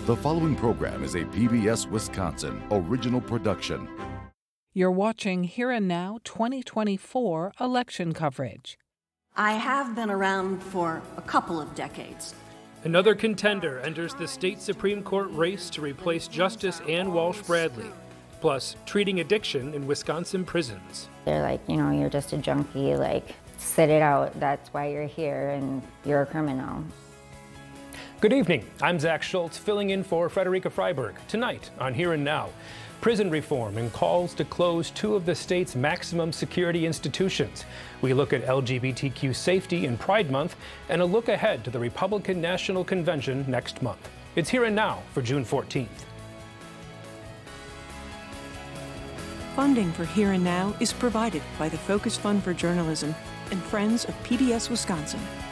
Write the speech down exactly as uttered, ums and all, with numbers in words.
The following program is a P B S Wisconsin original production. You're watching Here and Now twenty twenty-four election coverage. I have been around for a couple of decades. Another contender enters the state Supreme Court race to replace Justice Ann Walsh Bradley, plus treating addiction in Wisconsin prisons. They're like, you know, you're just a junkie, like, sit it out, that's why you're here, and you're a criminal. Good evening, I'm Zach Schultz, filling in for Frederica Freiberg. Tonight on Here and Now, prison reform and calls to close two of the state's maximum security institutions. We look at L G B T Q safety in Pride Month and a look ahead to the Republican National Convention next month. It's Here and Now for June fourteenth. Funding for Here and Now is provided by the Focus Fund for Journalism and Friends of P B S Wisconsin.